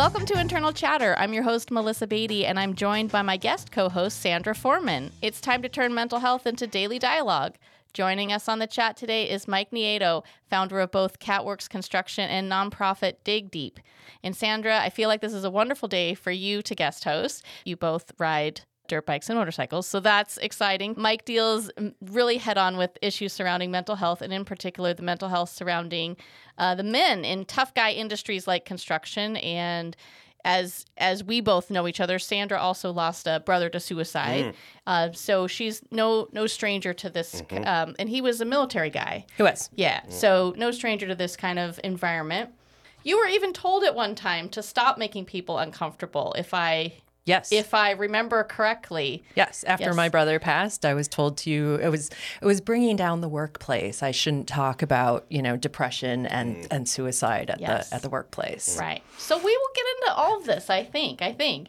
Welcome to Internal Chatter. I'm your host, Melissa Beatty, and I'm joined by my guest co-host, Sandra Foreman. It's time to turn mental health into daily dialogue. Joining us on the chat today is Mike Nieto, founder of both CatWorks Construction and nonprofit Dig Deep. And Sandra, I feel like this is a wonderful day for you to guest host. You both ride dirt bikes and motorcycles, so that's exciting. Mike deals really head-on with issues surrounding mental health, and in particular, the mental health surrounding the men in tough guy industries like construction. And as we both know each other, Sandra also lost a brother to suicide. So she's no stranger to this. And he was a military guy. He was. Yeah. So no stranger to this kind of environment. You were even told at one time to stop making people uncomfortable, if I remember correctly. Yes. After my brother passed, I was told to, it was bringing down the workplace. I shouldn't talk about, depression and suicide at the workplace. Right. So we will get into all of this, I think.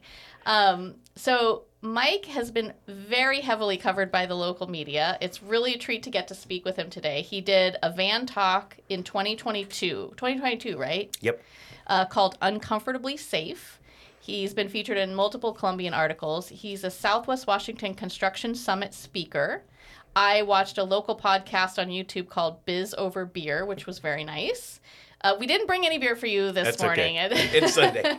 So Mike has been very heavily covered by the local media. It's really a treat to get to speak with him today. He did a van talk in 2022, right? Yep. Called Uncomfortably Safe. He's been featured in multiple Columbian articles. He's a Southwest Washington Construction Summit speaker. I watched a local podcast on YouTube called Biz Over Beer, which was very nice. We didn't bring any beer for you this morning. Okay. It's Sunday.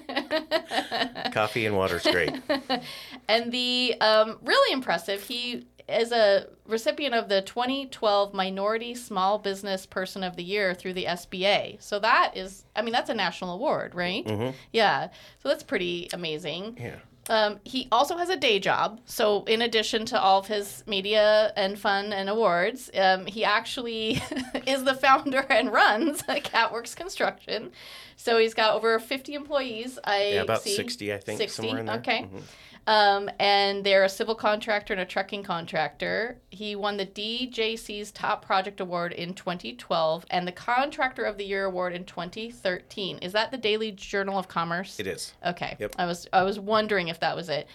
Coffee and water's great. And the really impressive, he is a recipient of the 2012 Minority Small Business Person of the Year through the SBA. So that's a national award, right? Mm-hmm. Yeah. So that's pretty amazing. Yeah. He also has a day job. So in addition to all of his media and fun and awards, he actually is the founder and runs CatWorks Construction. So he's got over 50 employees. About 60, I think. 60, somewhere in there. Okay. Mm-hmm. And they're a civil contractor and a trucking contractor. He won the DJC's Top Project Award in 2012 and the Contractor of the Year Award in 2013. Is that the Daily Journal of Commerce? It is. Okay. Yep. I was wondering if that was it.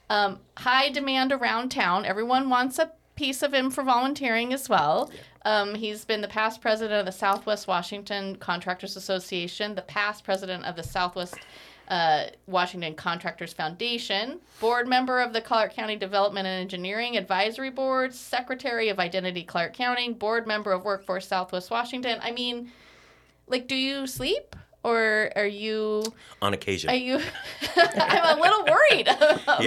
High demand around town. Everyone wants a piece of him for volunteering as well. Yeah. He's been the past president of the Southwest Washington Contractors Association, the past president of the Southwest Washington Contractors Foundation, board member of the Clark County Development and Engineering Advisory Board, secretary of Identity Clark County, board member of Workforce Southwest Washington. I mean, do you sleep? Or are you... On occasion. Are you... I'm a little worried about...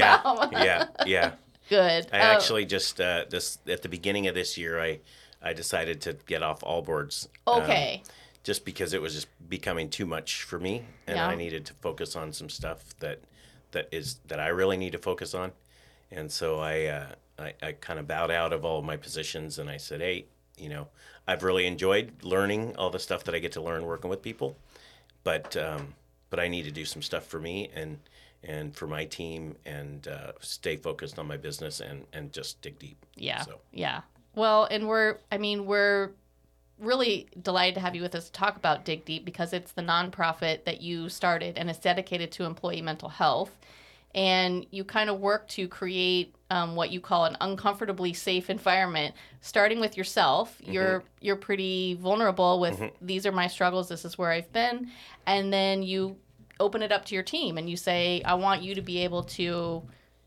Yeah. Good. I actually just, at the beginning of this year, I decided to get off all boards. Okay. Just because it was just becoming too much for me, and I needed to focus on some stuff that I really need to focus on. And so I kind of bowed out of all of my positions, and I said, hey, I've really enjoyed learning all the stuff that I get to learn working with people, but I need to do some stuff for me and for my team, and stay focused on my business and just dig deep. Yeah. So. Yeah. Well, and we're really delighted to have you with us to talk about Dig Deep, because it's the nonprofit that you started and is dedicated to employee mental health. And you kind of work to create what you call an uncomfortably safe environment, starting with yourself. Mm-hmm. You're pretty vulnerable with these are my struggles, this is where I've been. And then you open it up to your team and you say, I want you to be able to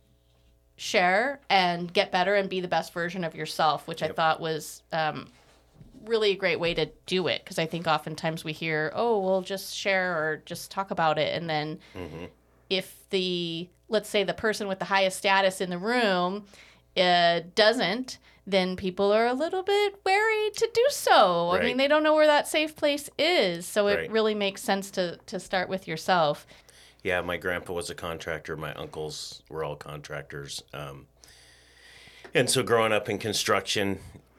share and get better and be the best version of yourself, which I thought was really a great way to do it, because I think oftentimes we hear, oh, we'll just share or just talk about it, and then if let's say the person with the highest status in the room doesn't, then people are a little bit wary to do so. Right. I mean, they don't know where that safe place is, so Right. it really makes sense to start with yourself. Yeah, my grandpa was a contractor. My uncles were all contractors. And so growing up in construction,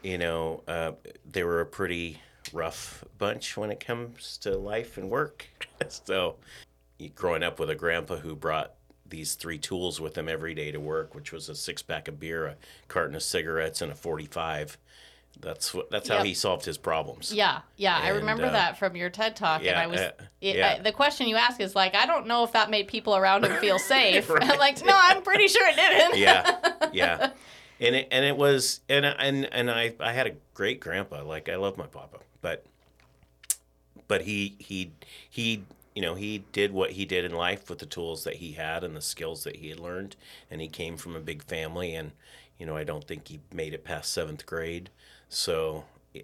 they were a pretty rough bunch when it comes to life and work. So growing up with a grandpa who brought these 3 tools with him every day to work, which was a 6-pack of beer, a carton of cigarettes, and a 45. That's how he solved his problems. Yeah. And, I remember that from your TED Talk. Yeah, and the question you ask is I don't know if that made people around him feel safe. Right. I'm like, no, I'm pretty sure it didn't. Yeah. And it was, and I had a great grandpa. I love my papa, but he he did what he did in life with the tools that he had and the skills that he had learned. And he came from a big family, and, I don't think he made it past 7th grade. So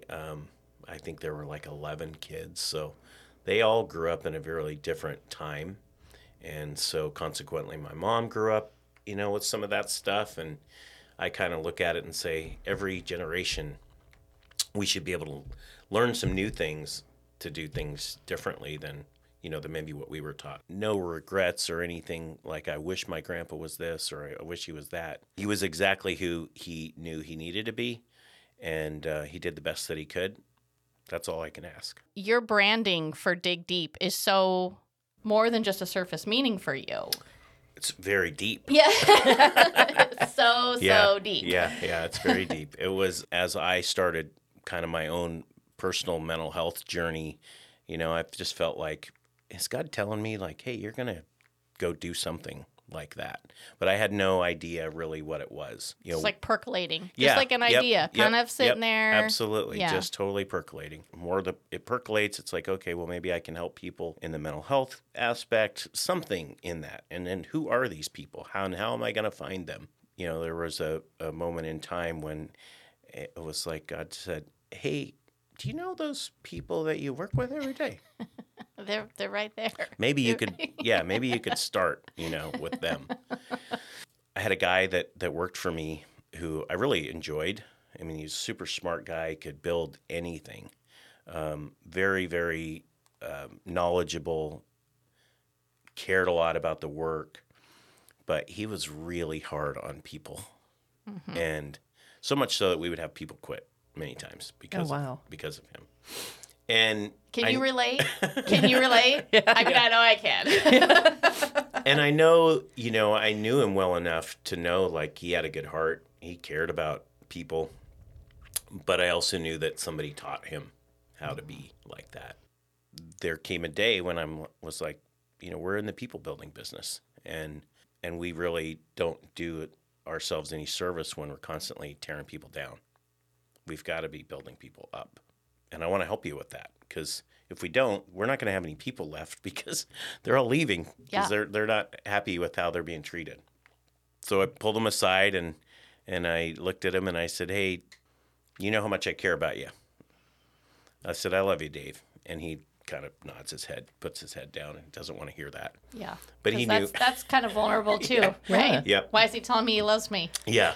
I think there were like 11 kids. So they all grew up in a very different time. And so consequently, my mom grew up, with some of that stuff. And I kind of look at it and say, every generation, we should be able to learn some new things to do things differently than maybe what we were taught. No regrets or anything like, I wish my grandpa was this or I wish he was that. He was exactly who he knew he needed to be, and he did the best that he could. That's all I can ask. Your branding for Dig Deep is so more than just a surface meaning for you. It's very deep. Yeah. so deep. Yeah, it's very deep. It was as I started kind of my own personal mental health journey, I've just felt like, is God telling me like, hey, you're going to go do something like that? But I had no idea really what it was. It's like percolating. Just like an idea, kind of sitting there. Absolutely. Yeah. Just totally percolating. It percolates. It's like, okay, well, maybe I can help people in the mental health aspect, something in that. And then who are these people? How am I going to find them? There was a moment in time when it was like God said, hey, do you know those people that you work with every day? They're right there. Maybe you could, maybe you could start, with them. I had a guy that worked for me who I really enjoyed. I mean, he's a super smart guy, could build anything. Very, very knowledgeable, cared a lot about the work, but he was really hard on people. Mm-hmm. And so much so that we would have people quit many times because of him. And can you relate? Can you relate? Yeah. I mean, I know I can. And I know, I knew him well enough to know, like, he had a good heart. He cared about people. But I also knew that somebody taught him how to be like that. There came a day when I was like, we're in the people building business. And we really don't do ourselves any service when we're constantly tearing people down. We've got to be building people up. And I want to help you with that, because if we don't, we're not going to have any people left because they're all leaving because they're not happy with how they're being treated. So I pulled them aside and I looked at him and I said, hey, you know how much I care about you. I said, I love you, Dave. And he kind of nods his head, puts his head down, and doesn't want to hear that. Yeah. But he knew. That's kind of vulnerable too, right? Yep. Why is he telling me he loves me? Yeah.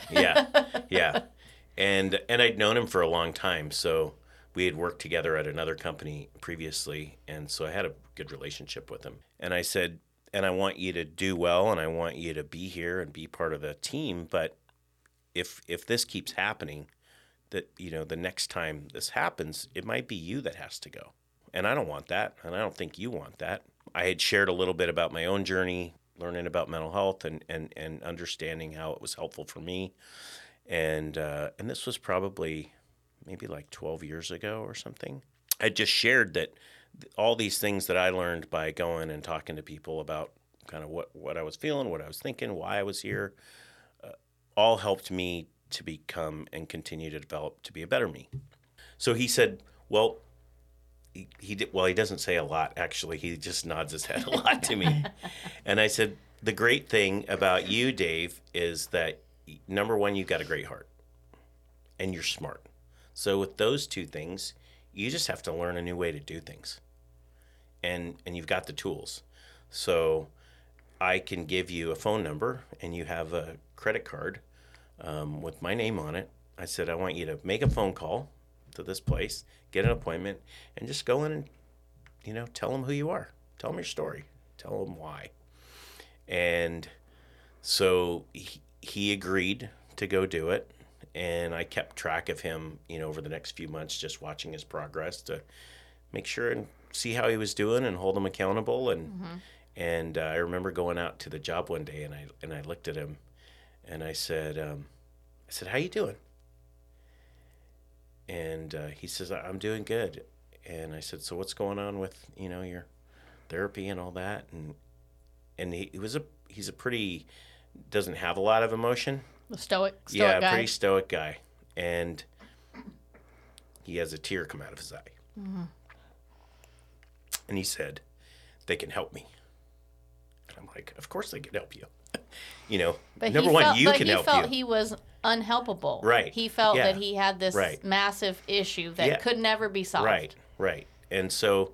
And I'd known him for a long time, so we had worked together at another company previously, and so I had a good relationship with him. And I said, and I want you to do well, and I want you to be here and be part of the team, but if this keeps happening, that, the next time this happens, it might be you that has to go. And I don't want that, and I don't think you want that. I had shared a little bit about my own journey, learning about mental health and understanding how it was helpful for me. And this was probably maybe like 12 years ago or something. I just shared that all these things that I learned by going and talking to people about kind of what I was feeling, what I was thinking, why I was here, all helped me to become and continue to develop to be a better me. So he said, well, he doesn't say a lot, actually. He just nods his head a lot to me. And I said, the great thing about you, Dave, is that, number one, you've got a great heart and you're smart. So with those two things, you just have to learn a new way to do things. And you've got the tools. So I can give you a phone number and you have a credit card with my name on it. I said, I want you to make a phone call to this place, get an appointment, and just go in and, tell them who you are. Tell them your story. Tell them why. And so he agreed to go do it. And I kept track of him, over the next few months, just watching his progress to make sure and see how he was doing and hold him accountable. And I remember going out to the job one day and I looked at him and I said, how you doing? And he says, I'm doing good. And I said, so what's going on with, your therapy and all that? And he's a pretty, doesn't have a lot of emotion. A stoic guy. Yeah, pretty stoic guy. And he has a tear come out of his eye. Mm-hmm. And he said, they can help me. And I'm like, of course they can help you. But number one, you can he help felt you. He was unhelpable. Right. He felt Yeah. that he had this Right. massive issue that Yeah. could never be solved. Right. And so,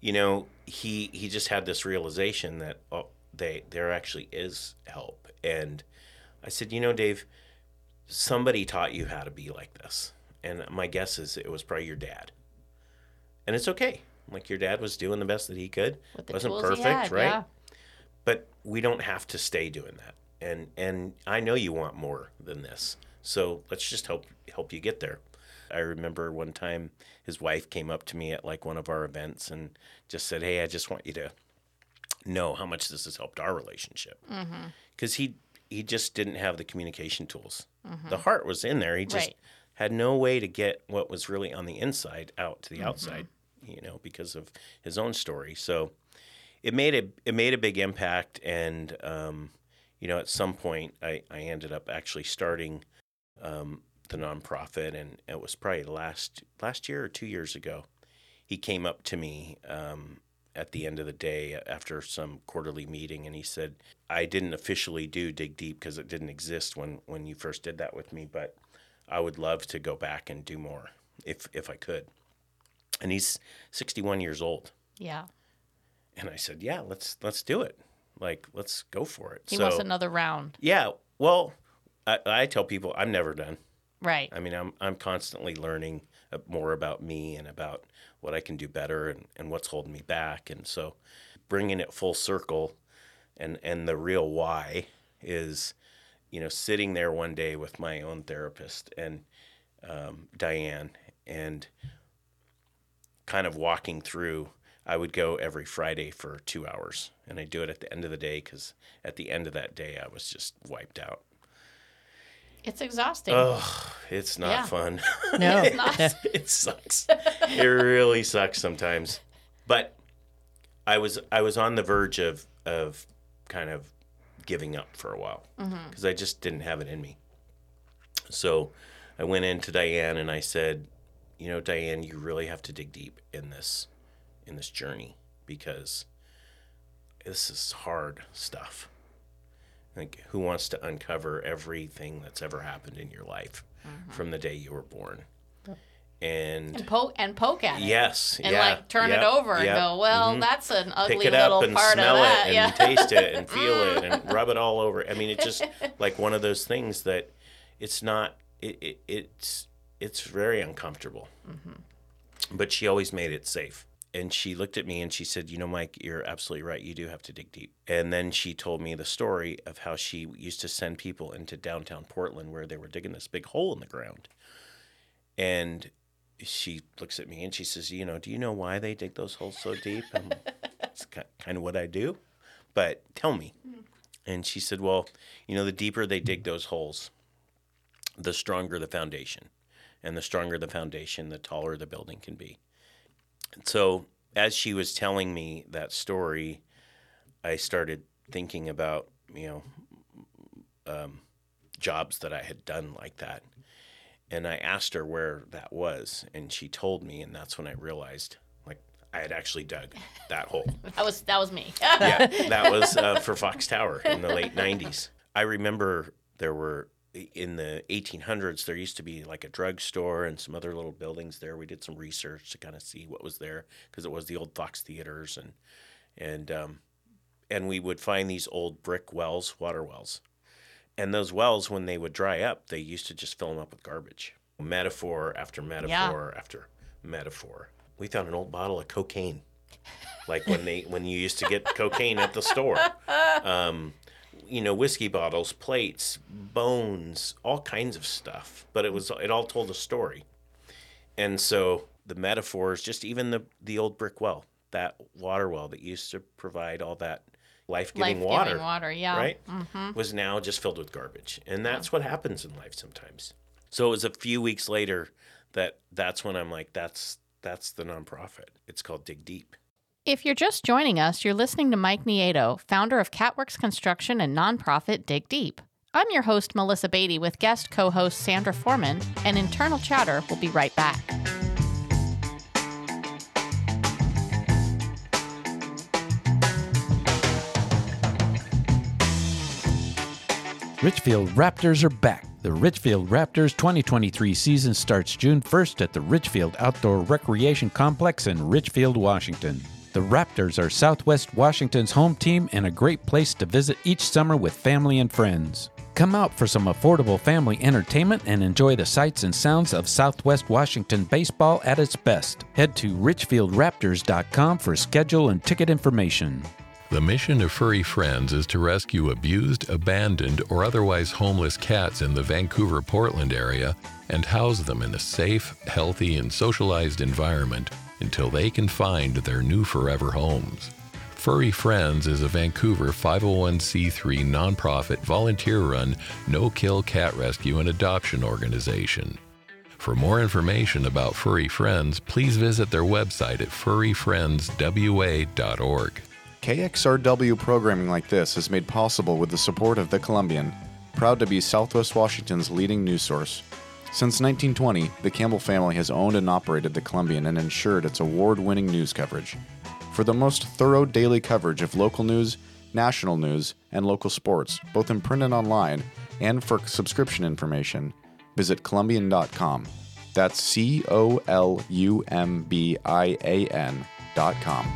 he just had this realization that there actually is help. And I said, Dave, somebody taught you how to be like this. And my guess is it was probably your dad. And it's okay. Like, your dad was doing the best that he could. With the Wasn't tools perfect, he had, right? yeah. But we don't have to stay doing that. And I know you want more than this. So let's just help you get there. I remember one time his wife came up to me at like one of our events and just said, "Hey, I just want you to know how much this has helped our relationship." Because he just didn't have the communication tools. The heart was in there. He just had no way to get what was really on the inside out to the outside, because of his own story. So it made a big impact. And, at some point I ended up actually starting the nonprofit, and it was probably last year or 2 years ago. He came up to me at the end of the day after some quarterly meeting, and he said, "I didn't officially do Dig Deep because it didn't exist when you first did that with me, but I would love to go back and do more if I could." And he's 61 years old. Yeah. And I said, "Yeah, let's do it. Like, let's go for it." He wants another round. Yeah. Well, I tell people I'm never done. Right. I mean, I'm constantly learning more about me and about what I can do better and what's holding me back. And so bringing it full circle and the real why is, sitting there one day with my own therapist and Diane, and kind of walking through. I would go every Friday for 2 hours, and I do it at the end of the day because at the end of that day I was just wiped out. It's exhausting. Oh, it's not fun. No. It's not. It sucks. It really sucks sometimes. But I was on the verge of kind of giving up for a while because I just didn't have it in me. So I went into Diane and I said, Diane, you really have to dig deep in this journey because this is hard stuff. Like, who wants to uncover everything that's ever happened in your life from the day you were born? And poke at it. Yes. And turn it over and go, well, that's an ugly little part of that. Pick it up and smell it and taste it and feel it and rub it all over. I mean, it's just like one of those things that it's not, it's very uncomfortable. But she always made it safe. And she looked at me and she said, Mike, you're absolutely right. You do have to dig deep. And then she told me the story of how she used to send people into downtown Portland where they were digging this big hole in the ground. And she looks at me and she says, do you know why they dig those holes so deep? It's kind of what I do. But tell me. And she said, well, the deeper they dig those holes, the stronger the foundation. And the stronger the foundation, the taller the building can be. So as she was telling me that story, I started thinking about, jobs that I had done like that. And I asked her where that was, and she told me, and that's when I realized, I had actually dug that hole. That was me. Yeah, that was for Fox Tower in the late 90s. I remember there were, in the 1800s, there used to be like a drugstore and some other little buildings there. We did some research to kind of see what was there because it was the old Fox theaters, and we would find these old brick wells, water wells. And those wells, when they would dry up, they used to just fill them up with garbage. Metaphor after metaphor after metaphor. We found an old bottle of cocaine, like when you used to get cocaine at the store. Whiskey bottles, plates, bones, all kinds of stuff. But it all told a story. And so the metaphors, just even the old brick well, that water well that used to provide all that life-giving water, yeah. Right? Was now just filled with garbage. And that's what happens in life sometimes. So it was a few weeks later that's when I'm like, that's the nonprofit. It's called Dig Deep. If you're just joining us, you're listening to Mike Nieto, founder of Catworks Construction and nonprofit Dig Deep. I'm your host, Melissa Beatty, with guest co-host Sandra Foreman, and Internal Chatter will be right back. Richfield Raptors are back. The Richfield Raptors 2023 season starts June 1st at the Richfield Outdoor Recreation Complex in Richfield, Washington. The Raptors are Southwest Washington's home team and a great place to visit each summer with family and friends. Come out for some affordable family entertainment and enjoy the sights and sounds of Southwest Washington baseball at its best. Head to richfieldraptors.com for schedule and ticket information. The mission of Furry Friends is to rescue abused, abandoned, or otherwise homeless cats in the Vancouver-Portland area and house them in a safe, healthy, and socialized environment until they can find their new forever homes. Furry Friends is a Vancouver 501c3 nonprofit, volunteer-run, no-kill cat rescue and adoption organization. For more information about Furry Friends, please visit their website at furryfriendswa.org. KXRW programming like this is made possible with the support of The Columbian, proud to be Southwest Washington's leading news source. Since 1920, the Campbell family has owned and operated The Columbian and ensured its award-winning news coverage. For the most thorough daily coverage of local news, national news, and local sports, both in print and online, and for subscription information, visit Columbian.com. That's COLUMBIAN.com.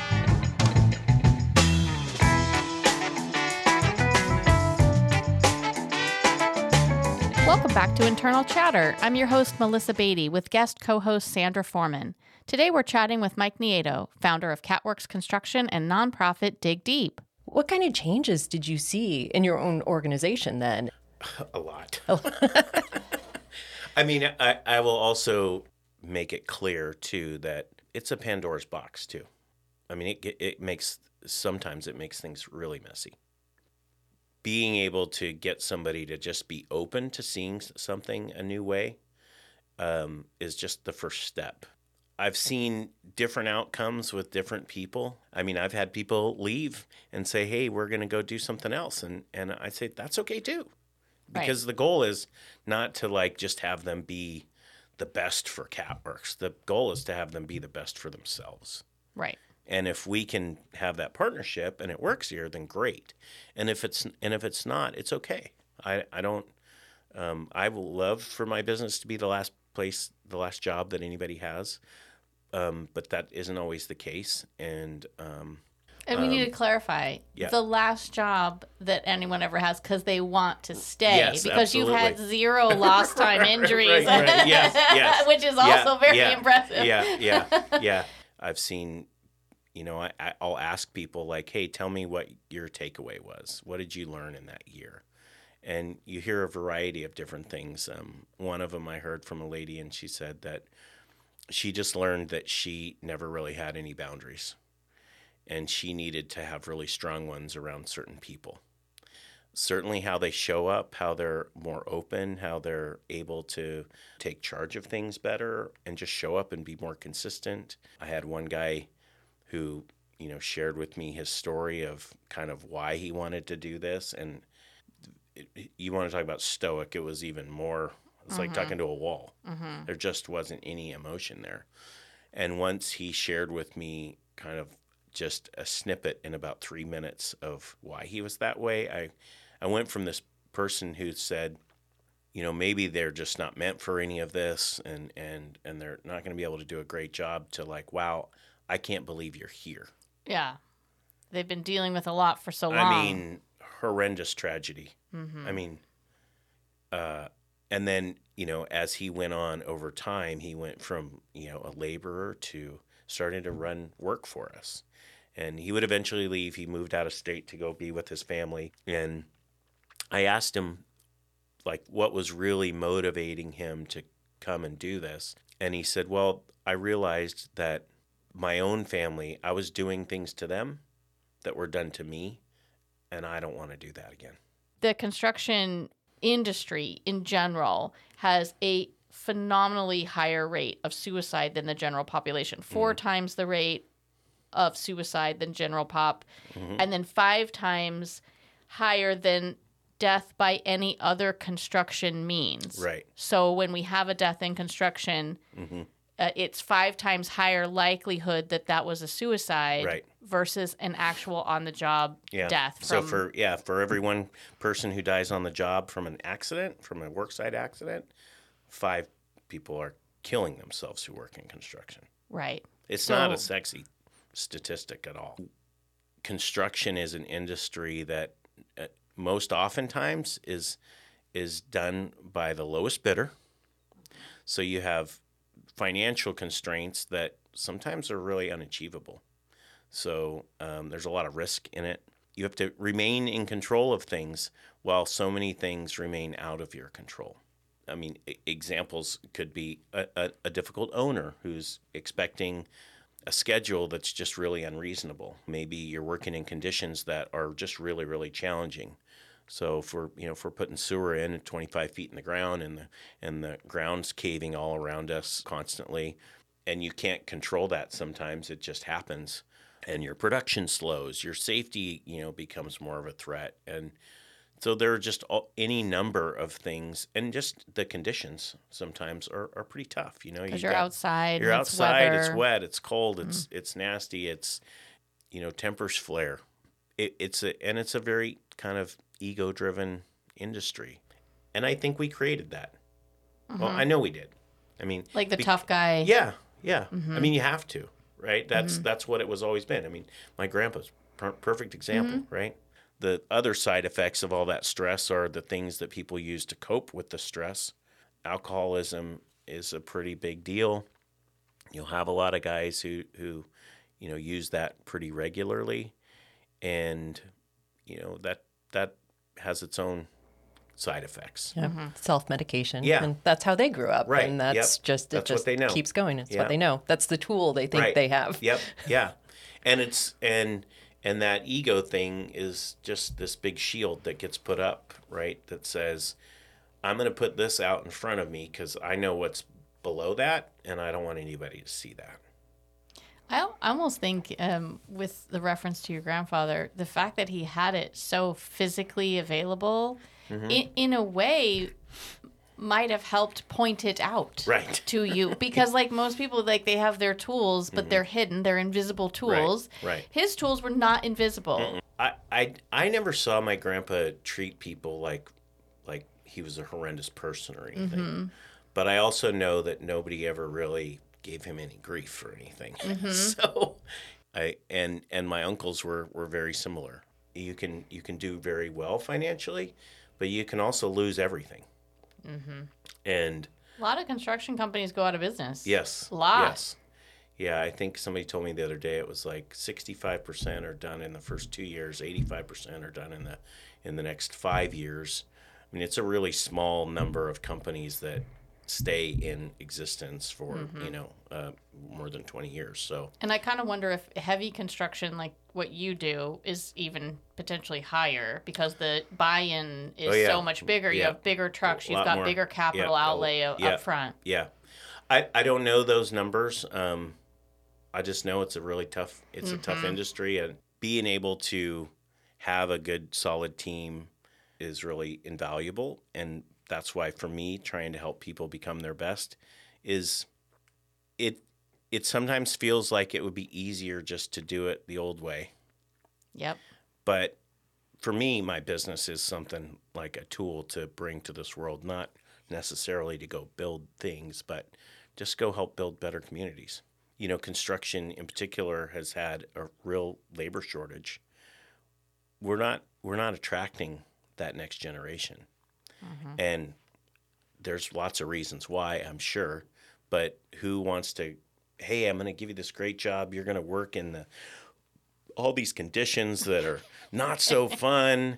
Welcome back to Internal Chatter. I'm your host, Melissa Beatty, with guest co-host Sandra Foreman. Today we're chatting with Mike Nieto, founder of Catworks Construction and nonprofit Dig Deep. What kind of changes did you see in your own organization then? A lot. I mean, I will also make it clear, too, that it's a Pandora's box, too. I mean, sometimes it makes things really messy. Being able to get somebody to just be open to seeing something a new way is just the first step. I've seen different outcomes with different people. I mean, I've had people leave and say, hey, we're going to go do something else. And I say, that's okay, too. Because The goal is not to, just have them be the best for Catworks. The goal is to have them be the best for themselves. Right. And if we can have that partnership and it works here, then great. And if it's not, it's okay. I will love for my business to be the last job that anybody has, but that isn't always the case. And we need to clarify the last job that anyone ever has because they want to stay. Yes, because absolutely. You've had 0 lost time injuries, right. Yes. which is also very impressive. Yeah. I've seen. I'll ask people hey, tell me what your takeaway was. What did you learn in that year? And you hear a variety of different things. One of them I heard from a lady, and she said that she just learned that she never really had any boundaries. And she needed to have really strong ones around certain people. Certainly how they show up, how they're more open, how they're able to take charge of things better and just show up and be more consistent. I had one guy who, shared with me his story of kind of why he wanted to do this. And you want to talk about stoic, it was even more, it's like talking to a wall. Mm-hmm. There just wasn't any emotion there. And once he shared with me kind of just a snippet in about 3 minutes of why he was that way, I went from this person who said, maybe they're just not meant for any of this and they're not going to be able to do a great job to wow, I can't believe you're here. Yeah. They've been dealing with a lot for so long. I mean, horrendous tragedy. Mm-hmm. I mean, and then, as he went on over time, he went from, a laborer to starting to run work for us. And he would eventually leave. He moved out of state to go be with his family. And I asked him, what was really motivating him to come and do this? And he said, well, I realized that my own family, I was doing things to them that were done to me, and I don't want to do that again. The construction industry in general has a phenomenally higher rate of suicide than the general population. 4 times the rate of suicide than general pop, and then 5 times higher than death by any other construction means. Right. So when we have a death in construction, it's 5 times higher likelihood that was a suicide versus an actual on-the-job death. So for every one person who dies on the job from an accident, from a worksite accident, 5 people are killing themselves who work in construction. Right. It's not a sexy statistic at all. Construction is an industry that most oftentimes is done by the lowest bidder. So you have financial constraints that sometimes are really unachievable. So there's a lot of risk in it. You have to remain in control of things while so many things remain out of your control. I mean, examples could be a difficult owner who's expecting a schedule that's just really unreasonable. Maybe you're working in conditions that are just really, really challenging. So if we're putting sewer in at 25 feet in the ground and the ground's caving all around us constantly, and you can't control that sometimes, it just happens, and your production slows, your safety, becomes more of a threat. And so there are just any number of things, and just the conditions sometimes are pretty tough. Because you're outside. You're outside. It's wet. It's cold. Mm-hmm. It's nasty. It's tempers flare. It's a very kind of ego-driven industry, and I think we created that. Mm-hmm. Well, I know we did. I mean, like the tough guy. Yeah. Mm-hmm. I mean, you have to, right? That's what it was always been. I mean, my grandpa's perfect example, right? The other side effects of all that stress are the things that people use to cope with the stress. Alcoholism is a pretty big deal. You'll have a lot of guys who use that pretty regularly, and that has its own side effects. Yeah. Mm-hmm. Self-medication. Yeah. And that's how they grew up. Right. And that's just what they know. Keeps going. It's what they know. That's the tool they think they have. Yep. Yeah. And that ego thing is just this big shield that gets put up, right? That says, I'm going to put this out in front of me because I know what's below that, and I don't want anybody to see that. I almost think, with the reference to your grandfather, the fact that he had it so physically available, in a way, might have helped point it out to you. Because like most people, like they have their tools, but they're hidden. They're invisible tools. Right. His tools were not invisible. I never saw my grandpa treat people like he was a horrendous person or anything. But I also know that nobody ever really gave him any grief or anything. So and my uncles were very similar. You can do very well financially, but you can also lose everything. And a lot of construction companies go out of business. Yes. A lot. Yes. Yeah, I think somebody told me the other day it was like 65% are done in the first 2 years, 85% are done in the next 5 years. I mean, it's a really small number of companies that stay in existence for more than 20 years. So, and I kind of wonder if heavy construction like what you do is even potentially higher because the buy-in is so much bigger. You have bigger trucks, you've got bigger capital outlay up front. Yeah, I don't know those numbers. I just know it's a really tough a tough industry, and being able to have a good solid team is really invaluable. And that's why, for me, trying to help people become their best is it sometimes feels like it would be easier just to do it the old way. Yep. But for me, my business is something like a tool to bring to this world, not necessarily to go build things, but just go help build better communities. Construction in particular has had a real labor shortage. We're not attracting that next generation. And there's lots of reasons why, I'm sure, but who wants to, hey, I'm going to give you this great job. You're going to work in all these conditions that are not so fun.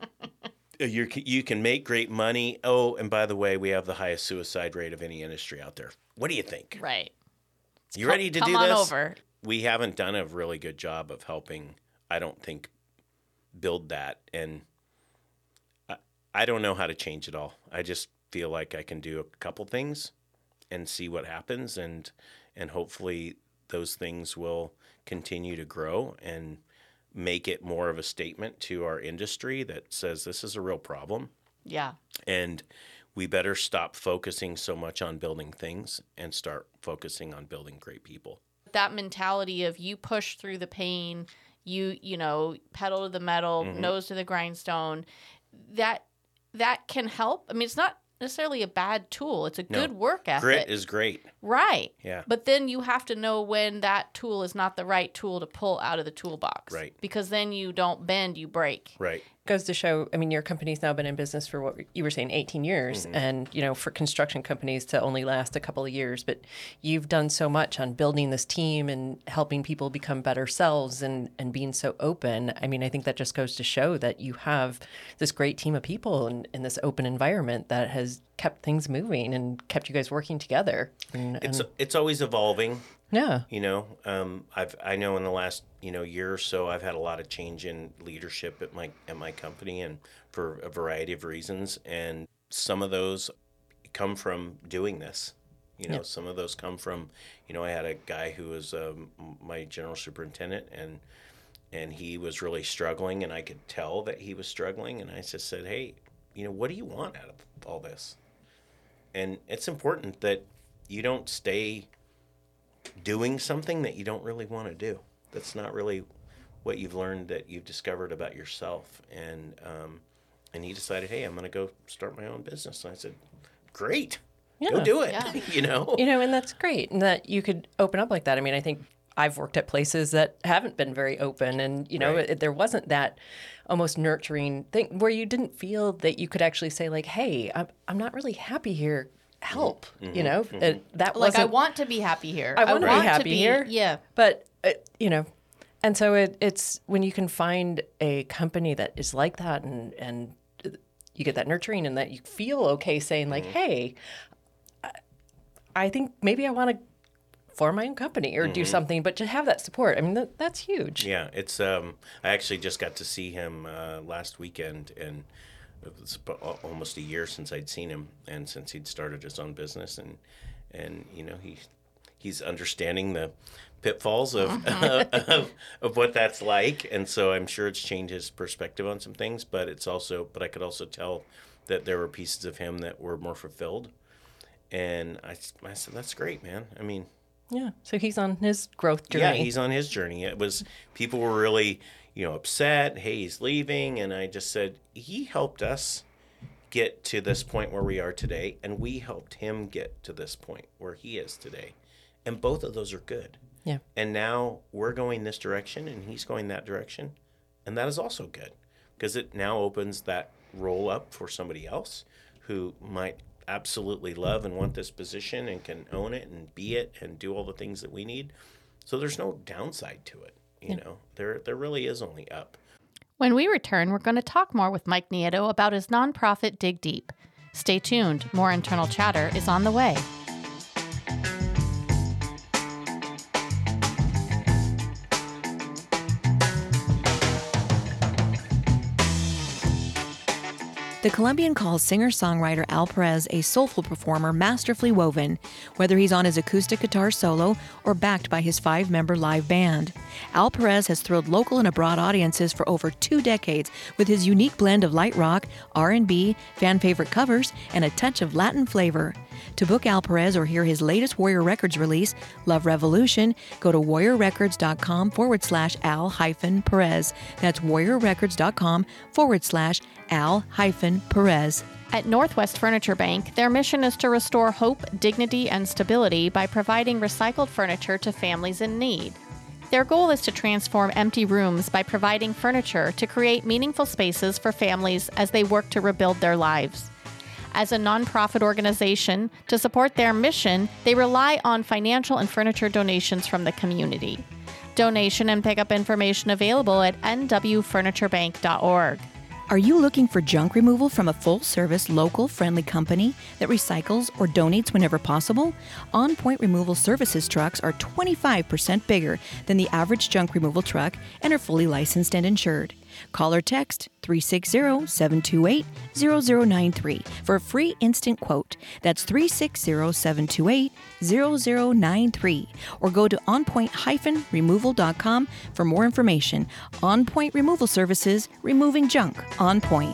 You can make great money. Oh, and by the way, we have the highest suicide rate of any industry out there. What do you think? Right. You ready to do this? Come on over. We haven't done a really good job of helping, I don't think, build that. And I don't know how to change it all. I just feel like I can do a couple things and see what happens, and hopefully those things will continue to grow and make it more of a statement to our industry that says this is a real problem. Yeah. And we better stop focusing so much on building things and start focusing on building great people. That mentality of you push through the pain, you know, pedal to the metal, nose to the grindstone, that can help. I mean, it's not necessarily a bad tool. It's a good work ethic. Grit is great. Right. Yeah. But then you have to know when that tool is not the right tool to pull out of the toolbox. Right. Because then you don't bend, you break. Right. Goes to show, I mean, your company's now been in business for what you were saying, 18 years. And, you know, for construction companies to only last a couple of years, but you've done so much on building this team and helping people become better selves and being so open. I mean, I think that just goes to show that you have this great team of people in this open environment that has kept things moving and kept you guys working together. It's always evolving. Yeah. You know, I know in the last, you know, year or so, I've had a lot of change in leadership at my company, and for a variety of reasons. And some of those come from doing this. You know, some of those come from, you know, I had a guy who was my general superintendent, and he was really struggling, and I could tell that he was struggling. And I just said, hey, you know, what do you want out of all this? And it's important that you don't stay doing something that you don't really want to do. That's not really what you've learned, that you've discovered about yourself. And he decided, hey, I'm going to go start my own business. And I said, great, go do it. Yeah. You know, and that's great, and that you could open up like that. I mean, I think I've worked at places that haven't been very open, and you know, there wasn't that almost nurturing thing where you didn't feel that you could actually say like, hey, I'm not really happy here. Help, you know, that Like, I wasn't, want to be happy here. I want to be happy here. Yeah. But, you know, and so it's when you can find a company that is like that, and you get that nurturing, and that you feel okay saying like, hey, I think maybe I want to form my own company or do something, but to have that support, I mean, that's huge. Yeah, it's I actually just got to see him last weekend, and it was almost a year since I'd seen him, and since he'd started his own business, and you know, he's understanding the pitfalls of what that's like, and so I'm sure it's changed his perspective on some things, but I could also tell that there were pieces of him that were more fulfilled, and I said, that's great, man. I mean, yeah. So he's on his growth journey. Yeah, he's on his journey. It was, people were really, you know, upset. Hey, he's leaving. And I just said, he helped us get to this point where we are today, and we helped him get to this point where he is today. And both of those are good. Yeah. And now we're going this direction, and he's going that direction. And that is also good, because it now opens that role up for somebody else who might absolutely love and want this position and can own it and be it and do all the things that we need. So there's no downside to it. You know, there really is only up. When we return, we're going to talk more with Mike Nieto about his nonprofit Dig Deep. Stay tuned. More internal chatter is on the way. The Colombian calls singer-songwriter Al Perez a soulful performer masterfully woven, whether he's on his acoustic guitar solo or backed by his 5-member live band. Al Perez has thrilled local and abroad audiences for over 2 decades with his unique blend of light rock, R&B, fan-favorite covers, and a touch of Latin flavor. To book Al Perez or hear his latest Warrior Records release, Love Revolution, go to warriorrecords.com/Al-Perez. That's warriorrecords.com/Al-Perez. At Northwest Furniture Bank, their mission is to restore hope, dignity, and stability by providing recycled furniture to families in need. Their goal is to transform empty rooms by providing furniture to create meaningful spaces for families as they work to rebuild their lives. As a nonprofit organization, to support their mission, they rely on financial and furniture donations from the community. Donation and pickup information available at nwfurniturebank.org. Are you looking for junk removal from a full-service, local, friendly company that recycles or donates whenever possible? On Point Removal Services trucks are 25% bigger than the average junk removal truck and are fully licensed and insured. Call or text 360-728-0093 for a free instant quote. That's 360-728-0093. Or go to onpoint-removal.com for more information. On Point Removal Services, removing junk on point.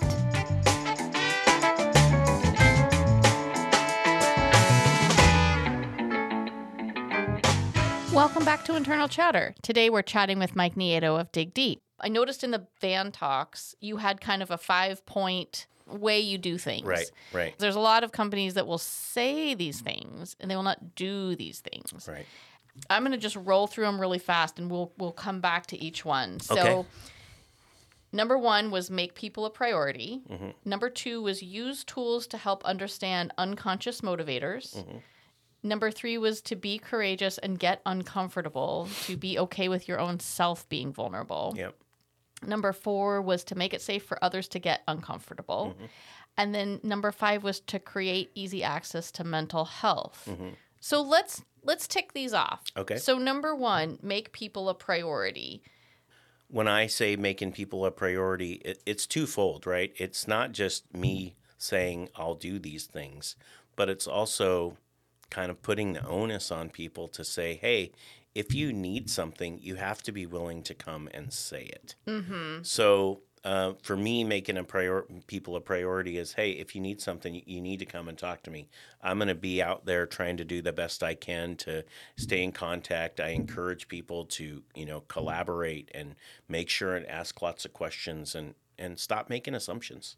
Welcome back to Internal Chatter. Today we're chatting with Mike Nieto of Dig Deep. I noticed in the van talks you had kind of a 5-point way you do things. Right. There's a lot of companies that will say these things and they will not do these things. Right. I'm going to just roll through them really fast and we'll come back to each one. So Okay. Number 1 was make people a priority. Mm-hmm. Number 2 was use tools to help understand unconscious motivators. Mm-hmm. Number 3 was to be courageous and get uncomfortable, to be okay with your own self being vulnerable. Yep. Number 4 was to make it safe for others to get uncomfortable. Mm-hmm. And then number 5 was to create easy access to mental health. Mm-hmm. So let's tick these off. Okay. So number 1, make people a priority. When I say making people a priority, it's twofold, right? It's not just me saying I'll do these things, but it's also kind of putting the onus on people to say, hey, if you need something, you have to be willing to come and say it. Mm-hmm. So for me, making people a priority is, hey, if you need something, you need to come and talk to me. I'm going to be out there trying to do the best I can to stay in contact. I encourage people to, collaborate and make sure and ask lots of questions and stop making assumptions.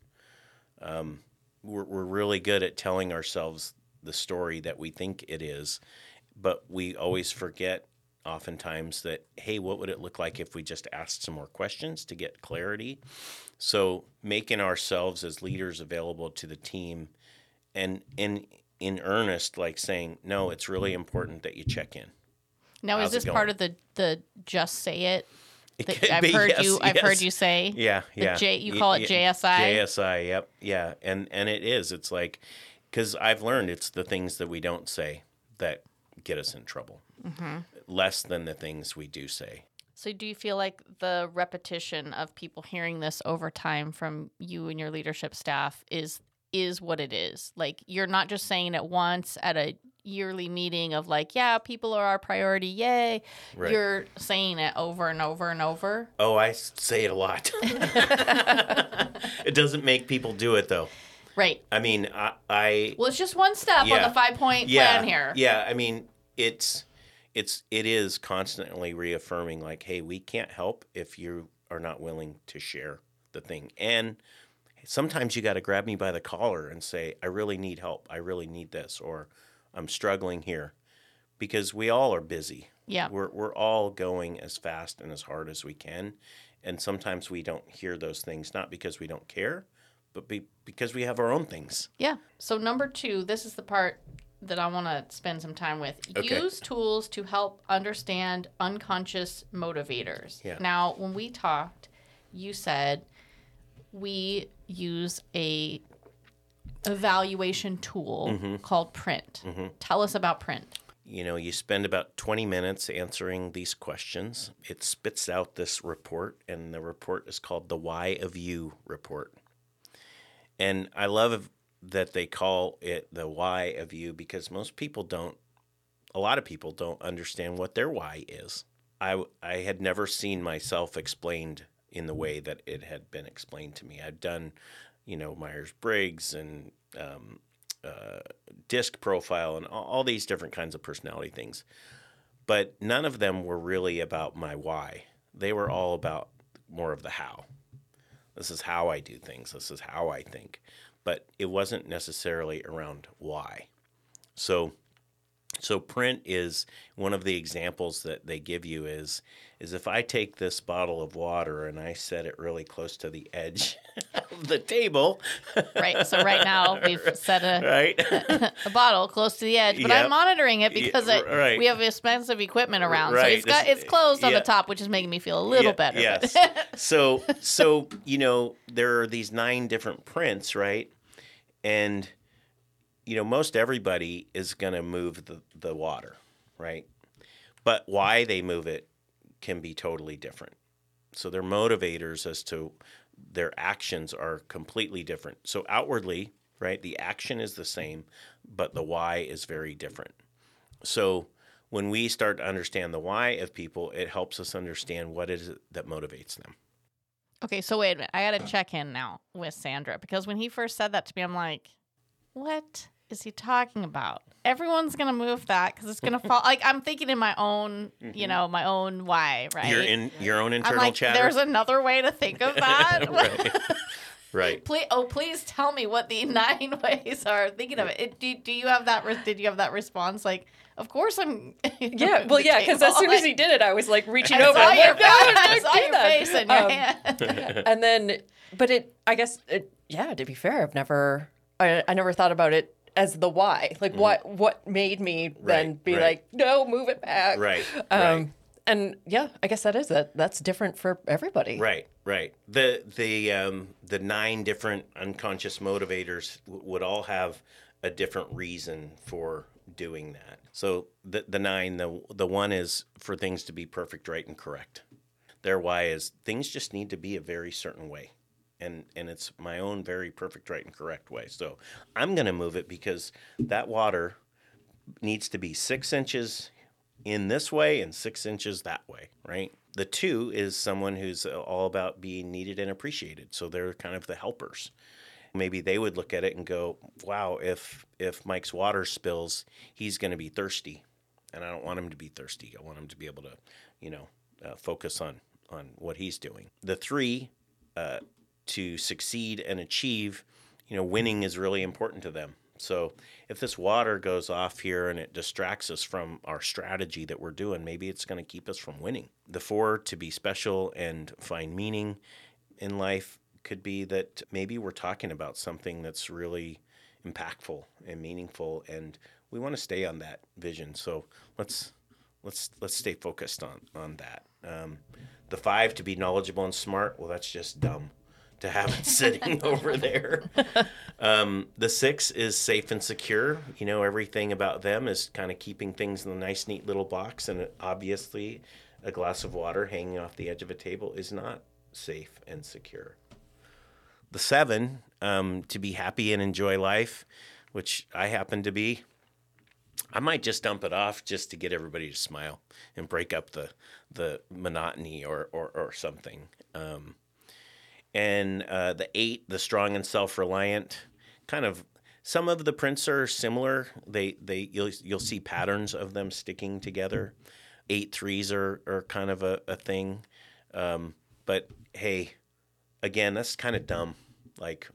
We're really good at telling ourselves the story that we think it is, but we always forget oftentimes that, hey, what would it look like if we just asked some more questions to get clarity? So making ourselves as leaders available to the team and in earnest, like saying, no, it's really important that you check in. Now, How's is this it part going? of the just say it? It That could I've be, heard yes, I've yes. heard you say. Yeah, yeah. You call it JSI? JSI, yep, yeah. And it is. It's like, because I've learned it's the things that we don't say that get us in trouble, less than the things we do say. So do you feel like the repetition of people hearing this over time from you and your leadership staff is what it is? Like, you're not just saying it once at a yearly meeting of like, yeah, people are our priority, yay. Right. You're saying it over and over and over. Oh, I say it a lot. It doesn't make people do it, though. Right. I mean, I Well, it's just one step on Yeah. the 5-point plan here. Yeah, I mean, it is constantly reaffirming, like, hey, we can't help if you are not willing to share the thing. And sometimes you got to grab me by the collar and say, I really need help. I really need this, or I'm struggling here, because we all are busy. Yeah. We're all going as fast and as hard as we can, and sometimes we don't hear those things, not because we don't care, but because we have our own things. Yeah. So number 2, this is the part that I want to spend some time with. Okay. Use tools to help understand unconscious motivators. Yeah. Now, when we talked, you said we use a evaluation tool called Print. Tell us about Print. You spend about 20 minutes answering these questions. It spits out this report, and the report is called the Why of You report. And I love that they call it the Why of You, because a lot of people don't understand what their why is. I had never seen myself explained in the way that it had been explained to me. I've done, Myers-Briggs and DISC profile and all these different kinds of personality things. But none of them were really about my why. They were all about more of the how. This is how I do things. This is how I think. But it wasn't necessarily around why. So Print is one of the examples that they give you is if I take this bottle of water and I set it really close to the edge of the table. Right. So right now we've set a bottle close to the edge, but Yep. I'm monitoring it because right. we have expensive equipment around. Right. So it's closed on Yeah. the top, which is making me feel a little better. Yes. So there are these 9 different prints, right? And most everybody is going to move the water, right? But why they move it can be totally different. So their motivators as to their actions are completely different. So outwardly, right, the action is the same, but the why is very different. So when we start to understand the why of people, it helps us understand what is it that motivates them. Okay, so wait a minute. I got to check in now with Sandra because when he first said that to me, I'm like, what? is he talking about? Everyone's going to move that because it's going to fall. Like, I'm thinking in my own, my own why, right? You're in your own I'm internal like, chatter. there's another way to think of that. Right. Please tell me what the 9 ways are thinking of it. Do you have that? Did you have that response? Like, of course I'm. Yeah, well, yeah, because as soon as he did it, I was like reaching over. I saw your face and your hand. And then, but to be fair, I never thought about it as the why. Like, what made me then be like, no, move it back. Right. And yeah, I guess that's different for everybody. Right. The 9 different unconscious motivators would all have a different reason for doing that. So the 9, the one is for things to be perfect, right, and correct. Their why is things just need to be a very certain way. And it's my own very perfect, right, and correct way. So I'm going to move it because that water needs to be 6 inches in this way and 6 inches that way, right? The 2 is someone who's all about being needed and appreciated. So they're kind of the helpers. Maybe they would look at it and go, wow, if Mike's water spills, he's going to be thirsty. And I don't want him to be thirsty. I want him to be able to, focus on what he's doing. The 3, to succeed and achieve, winning is really important to them. So if this water goes off here and it distracts us from our strategy that we're doing, maybe it's going to keep us from winning. The 4, to be special and find meaning in life, could be that maybe we're talking about something that's really impactful and meaningful, and we want to stay on that vision. So let's stay focused on that. The 5, to be knowledgeable and smart. Well, that's just dumb to have it sitting over there. The 6 is safe and secure. Everything about them is kind of keeping things in a nice, neat little box. And obviously, a glass of water hanging off the edge of a table is not safe and secure. The 7, to be happy and enjoy life, which I happen to be. I might just dump it off just to get everybody to smile and break up the monotony or something. And the 8, the strong and self-reliant, kind of some of the prints are similar. You'll see patterns of them sticking together. 8 3s are kind of a thing. But hey, again, that's kind of dumb. Like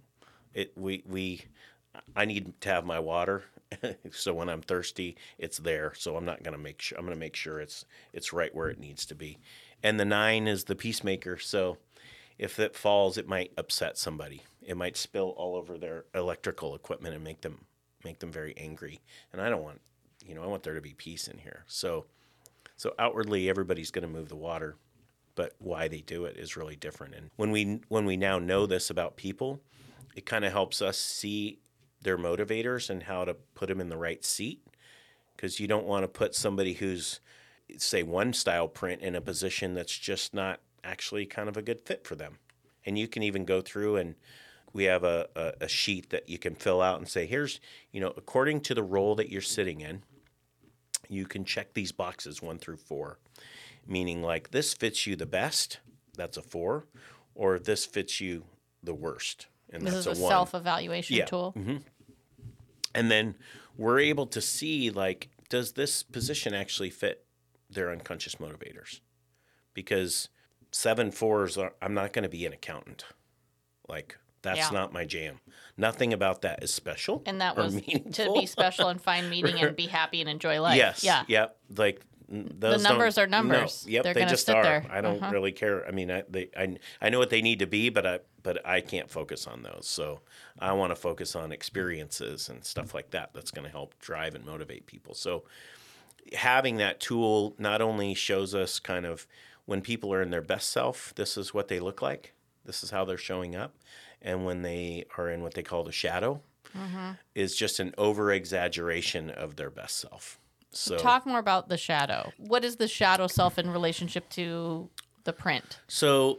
I need to have my water. So when I'm thirsty, it's there. So I'm going to make sure it's right where it needs to be. And the 9 is the peacemaker. So if it falls, it might upset somebody. It might spill all over their electrical equipment and make them very angry. And I don't want, I want there to be peace in here. So outwardly, everybody's going to move the water, but why they do it is really different. And when we now know this about people, it kind of helps us see their motivators and how to put them in the right seat, because you don't want to put somebody who's, say, one style print in a position that's just not actually kind of a good fit for them. And you can even go through, and we have a sheet that you can fill out and say, here's, according to the role that you're sitting in, you can check these boxes 1 through 4, meaning like this fits you the best, that's a 4, or this fits you the worst, and this that's is a a 1. self-evaluation tool. Mm-hmm. And then we're able to see, like, does this position actually fit their unconscious motivators? Because 7 4s I'm not going to be an accountant. Like, that's not my jam. Nothing about that is special. And that was to be special and find meaning and be happy and enjoy life. Yes. Yeah. Yep. Like, those the numbers are numbers. No, yep, They're they gonna just sit are. there. I don't really care. I mean, I know what they need to be, but I can't focus on those. So I want to focus on experiences and stuff like that. That's going to help drive and motivate people. So having that tool not only shows us kind of when people are in their best self, this is what they look like. This is how they're showing up. And when they are in what they call the shadow, is just an over-exaggeration of their best self. So talk more about the shadow. What is the shadow self in relationship to the print? So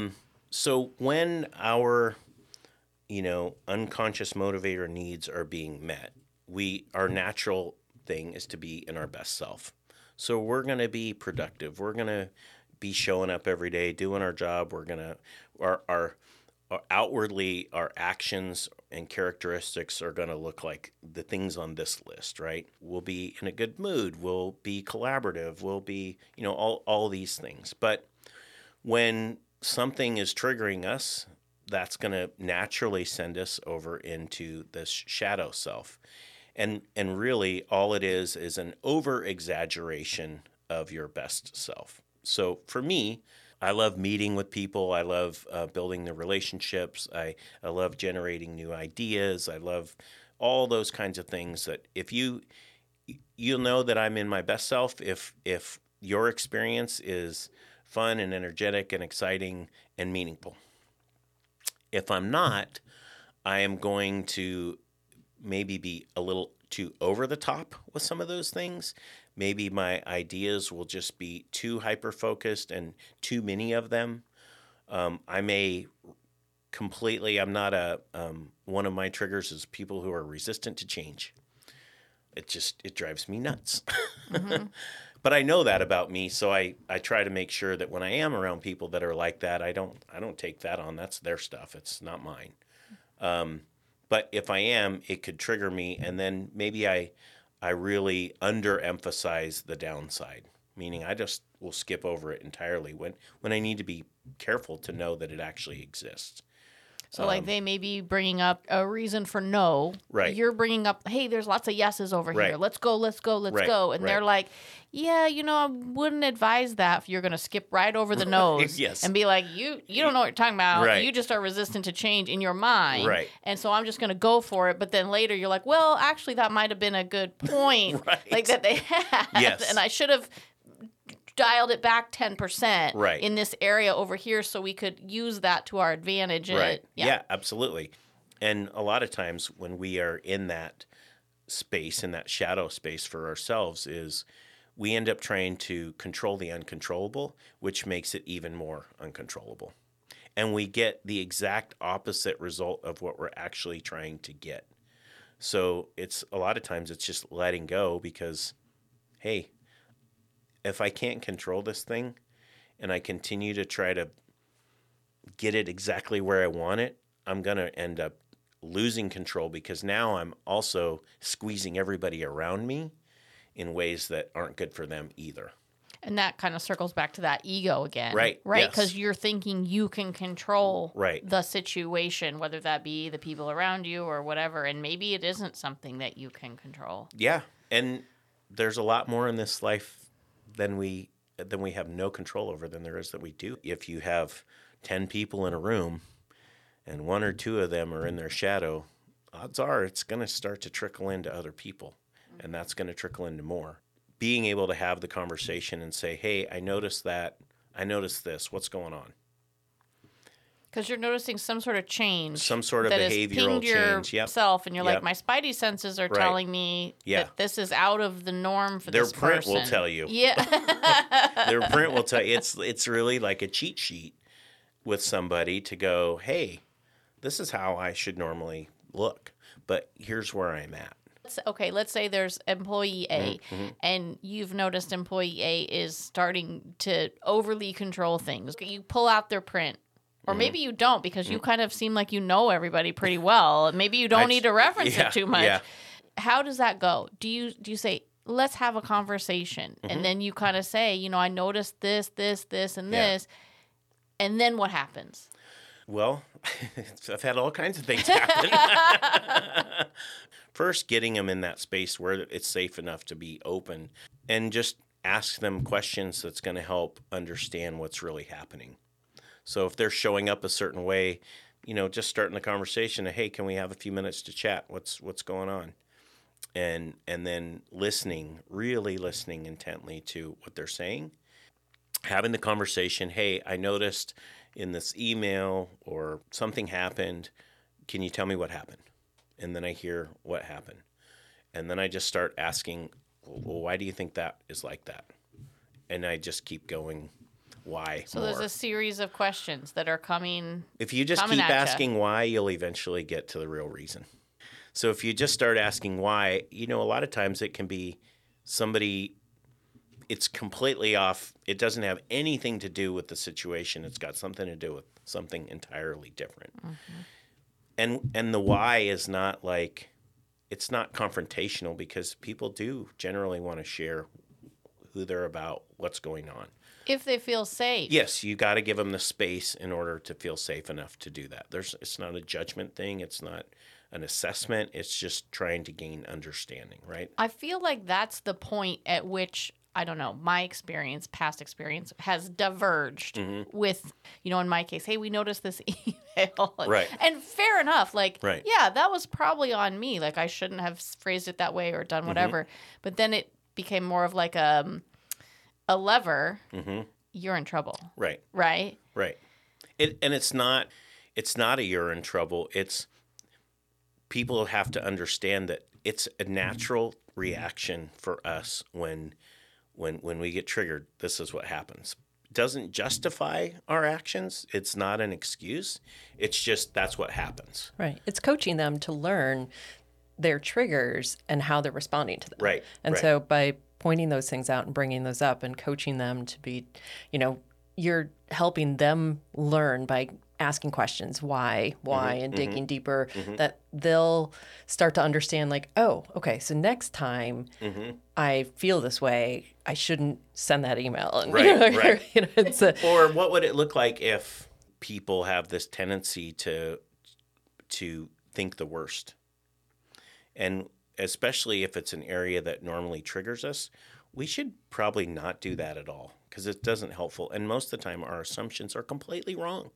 when our, unconscious motivator needs are being met, our natural thing is to be in our best self. So we're going to be productive. We're going to be showing up every day, doing our job. We're going to, our outwardly, our actions and characteristics are going to look like the things on this list, right? We'll be in a good mood. We'll be collaborative. We'll be, all these things. But when something is triggering us, that's going to naturally send us over into this shadow self. And really all it is an over-exaggeration of your best self. So for me, I love meeting with people. I love building the relationships. I love generating new ideas. I love all those kinds of things that if you'll know that I'm in my best self if your experience is fun and energetic and exciting and meaningful. If I'm not, I am going to maybe be a little too over the top with some of those things. Maybe my ideas will just be too hyper-focused and too many of them. I may completely, I'm not one of my triggers is people who are resistant to change. It drives me nuts. Mm-hmm. But I know that about me, so I try to make sure that when I am around people that are like that, I don't take that on. That's their stuff. It's not mine. But if I am, it could trigger me, and then maybe I really underemphasize the downside, meaning I just will skip over it entirely when I need to be careful to know that it actually exists. So like they may be bringing up a reason for no. Right. You're bringing up, hey, there's lots of yeses over Right. here. Let's go. Right. And they're like, yeah, I wouldn't advise that if you're going to skip right over the nose Yes. and be like, you don't know what you're talking about. Right. You just are resistant to change in your mind. Right. And so I'm just going to go for it. But then later you're like, well, actually, that might have been a good point. Right. Like that they had. Yes. And I should have dialed it back 10% Right. in this area over here so we could use that to our advantage. Right. Yeah, absolutely. And a lot of times when we are in that space, in that shadow space for ourselves, is we end up trying to control the uncontrollable, which makes it even more uncontrollable. And we get the exact opposite result of what we're actually trying to get. So it's a lot of times it's just letting go because, hey, if I can't control this thing and I continue to try to get it exactly where I want it, I'm going to end up losing control because now I'm also squeezing everybody around me in ways that aren't good for them either. And that kind of circles back to that ego again. Right. Right. Yes. Because you're thinking you can control Right. the situation, whether that be the people around you or whatever. And maybe it isn't something that you can control. Yeah. And there's a lot more in this life than we have no control over than there is that we do. If you have 10 people in a room and one or two of them are in their shadow, odds are it's going to start to trickle into other people, and that's going to trickle into more. Being able to have the conversation and say, hey, I noticed that. I noticed this. What's going on? Because you're noticing some sort of change. Some sort of that behavioral change. Yep. yourself, and you're Yep. like, my spidey senses are Right. telling me Yeah. that this is out of the norm for Their this print person. will tell you. Yeah. Their print will tell you. It's really like a cheat sheet with somebody to go, hey, this is how I should normally look, but here's where I'm at. Okay, let's say there's employee A, Mm-hmm. and you've noticed employee A is starting to overly control things. You pull out their print. Or Mm-hmm. maybe you don't because you kind of seem like you know everybody pretty well. Maybe you don't need to reference it too much. Yeah. How does that go? Do you say, let's have a conversation? Mm-hmm. And then you kind of say, I noticed this, and Yeah. this. And then what happens? Well, I've had all kinds of things happen. First, getting them in that space where it's safe enough to be open and just ask them questions that's going to help understand what's really happening. So if they're showing up a certain way, just starting the conversation, hey, can we have a few minutes to chat? What's going on? And then really listening intently to what they're saying. Having the conversation, hey, I noticed in this email or something happened. Can you tell me what happened? And then I hear what happened. And then I just start asking, well, why do you think that is like that? And I just keep going. Why? So more. there's a series of questions that are coming. If you just coming keep at ya. asking why, you'll eventually get to the real reason. So if you just start asking why, a lot of times it can be somebody, it's completely off. It doesn't have anything to do with the situation. It's got something to do with something entirely different. Mm-hmm. And the why is not like, it's not confrontational, because people do generally want to share who they're about, what's going on. If they feel safe. Yes, you got to give them the space in order to feel safe enough to do that. It's not a judgment thing. It's not an assessment. It's just trying to gain understanding, right? I feel like that's the point at which, I don't know, my past experience has diverged with, in my case, hey, we noticed this email. Right. And fair enough. Like, Right. yeah, that was probably on me. Like, I shouldn't have phrased it that way or done whatever. But then it became more of like a lever. You're in trouble. Right. Right? Right. It's not a you're in trouble. It's people have to understand that it's a natural reaction for us when we get triggered. This is what happens. It doesn't justify our actions. It's not an excuse. It's just that's what happens. Right. It's coaching them to learn their triggers and how they're responding to them. Right. And right. so by pointing those things out and bringing those up and coaching them to be, you're helping them learn by asking questions, why, and digging deeper, that they'll start to understand, like, oh, okay, so next time I feel this way, I shouldn't send that email. And, Right, right. It's Or what would it look like if people have this tendency to think the worst? And especially if it's an area that normally triggers us, we should probably not do that at all, because it doesn't helpful. And most of the time, our assumptions are completely wrong.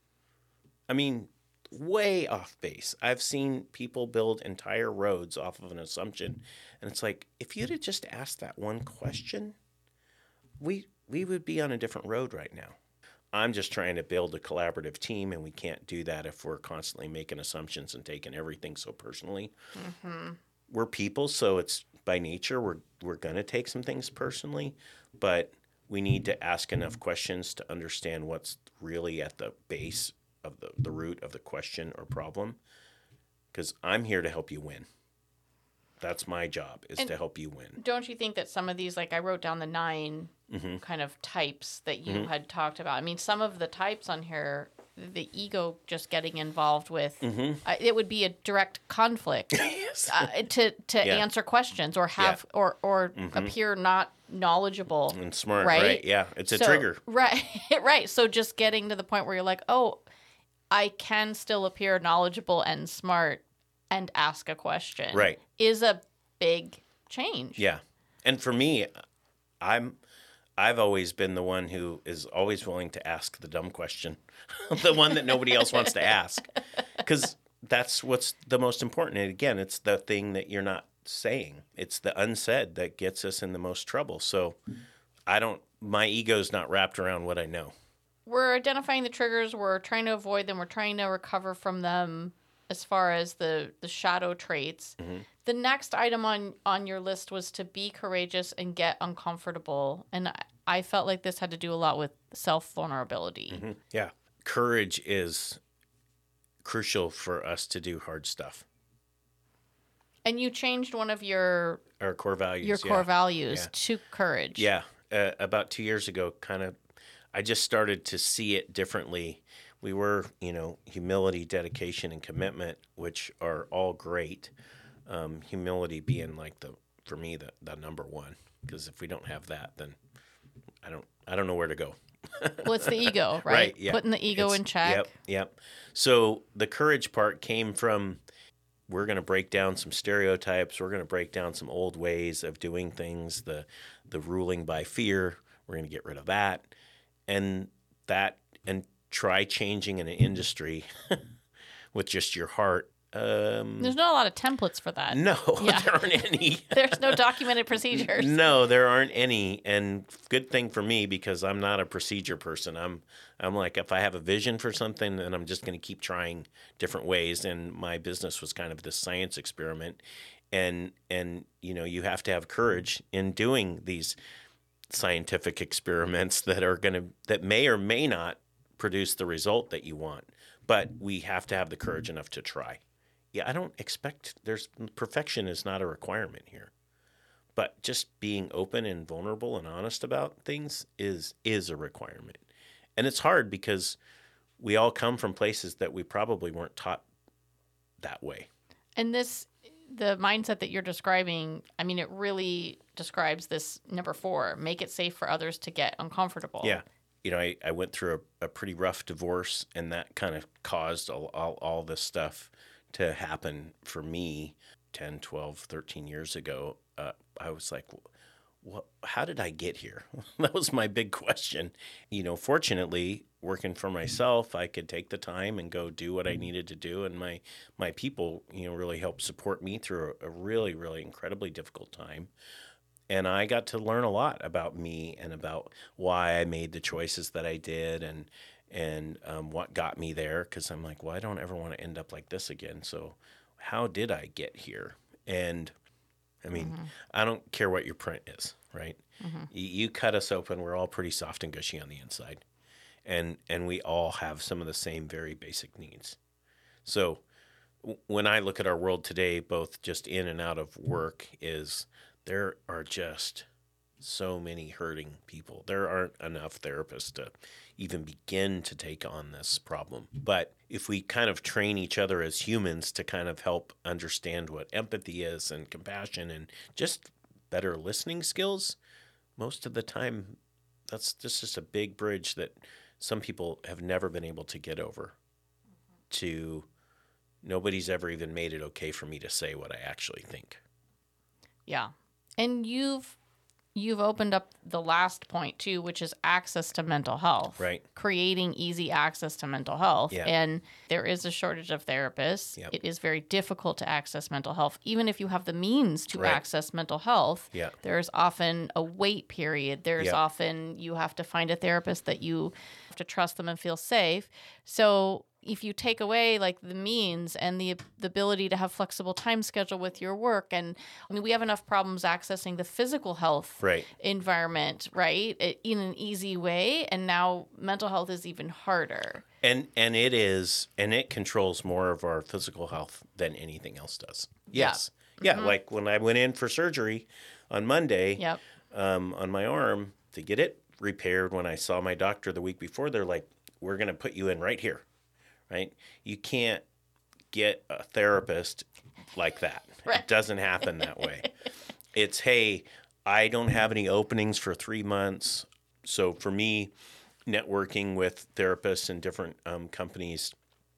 I mean, way off base. I've seen people build entire roads off of an assumption, and it's like, if you'd have just asked that one question, we would be on a different road right now. I'm just trying to build a collaborative team, and we can't do that if we're constantly making assumptions and taking everything so personally. We're people, so it's by nature we're going to take some things personally, but we need to ask enough questions to understand what's really at the base of the root of the question or problem, because I'm here to help you win. That's my job, is to help you win. Don't you think that some of these, like I wrote down the 9 kind of types that you had talked about. I mean, some of the types on here, the ego just getting involved with, it would be a direct conflict to answer questions or have or appear not knowledgeable and smart, right? Yeah, it's a trigger. Right, right. So just getting to the point where you're like, oh, I can still appear knowledgeable and smart and ask a question. Right. Is a big change. Yeah. And for me, I've always been the one who is always willing to ask the dumb question, the one that nobody else wants to ask, because that's what's the most important. And again, it's the thing that you're not saying. It's the unsaid that gets us in the most trouble. So my ego's not wrapped around what I know. We're identifying the triggers. We're trying to avoid them. We're trying to recover from them as far as the shadow traits. The next item on your list was to be courageous and get uncomfortable. And I felt like this had to do a lot with self-vulnerability. Yeah. Courage is crucial for us to do hard stuff. And you changed one of our core values. Your core values to courage. Yeah. About 2 years ago, I just started to see it differently. We were, humility, dedication, and commitment, which are all great. Humility being for me, the number one, because if we don't have that, then I don't know where to go. Well, it's the ego, right? Right. Yeah. Putting the ego in check. Yep. So the courage part came from, we're going to break down some stereotypes. We're going to break down some old ways of doing things. The ruling by fear. We're going to get rid of that, and try changing in an industry with just your heart. There's not a lot of templates for that. No, there aren't any. There's no documented procedures. No, there aren't any. And good thing for me, because I'm not a procedure person. I'm like, if I have a vision for something, then I'm just going to keep trying different ways. And my business was kind of this science experiment. And you have to have courage in doing these scientific experiments that may or may not produce the result that you want. But we have to have the courage enough to try. Yeah, I don't expect perfection is not a requirement here, but just being open and vulnerable and honest about things is a requirement. And it's hard because we all come from places that we probably weren't taught that way. And the mindset that you're describing, I mean, it really describes this number 4, make it safe for others to get uncomfortable. Yeah. I went through a pretty rough divorce, and that kind of caused all this stuff to happen for me 10, 12, 13 years ago. I was like, how did I get here? That was my big question. Fortunately, working for myself, I could take the time and go do what I needed to do. And my people, really helped support me through a really, really incredibly difficult time. And I got to learn a lot about me and about why I made the choices that I did and what got me there. Because I'm like, well, I don't ever want to end up like this again. So how did I get here? And I mean, I don't care what your print is, right? You cut us open, we're all pretty soft and gushy on the inside. And we all have some of the same very basic needs. So when I look at our world today, both just in and out of work, is there are just so many hurting people. There aren't enough therapists to even begin to take on this problem. But if we kind of train each other as humans to kind of help understand what empathy is and compassion and just better listening skills, most of the time that's just a big bridge that some people have never been able to get over. To nobody's ever even made it okay for me to say what I actually think. Yeah. And you've opened up the last point too, which is access to mental health. Right. Creating easy access to mental health. Yeah. And there is a shortage of therapists. Yep. It is very difficult to access mental health. Even if you have the means to Right. access mental health, Yeah. there's often a wait period. There's Yep. often you have to find a therapist that you have to trust them and feel safe. So if you take away like the means and the ability to have flexible time schedule with your work, and I mean, we have enough problems accessing the physical health Right. environment, right, in an easy way, and now mental health is even harder. And it controls more of our physical health than anything else does. Yes. Yeah. Like when I went in for surgery on Monday, Yep. on my arm to get it repaired, when I saw my doctor the week before, they're like, we're going to put you in right here. Right? You can't get a therapist like that. Right. It doesn't happen that way. It's, hey, I don't have any openings for 3 months. So for me, networking with therapists and different companies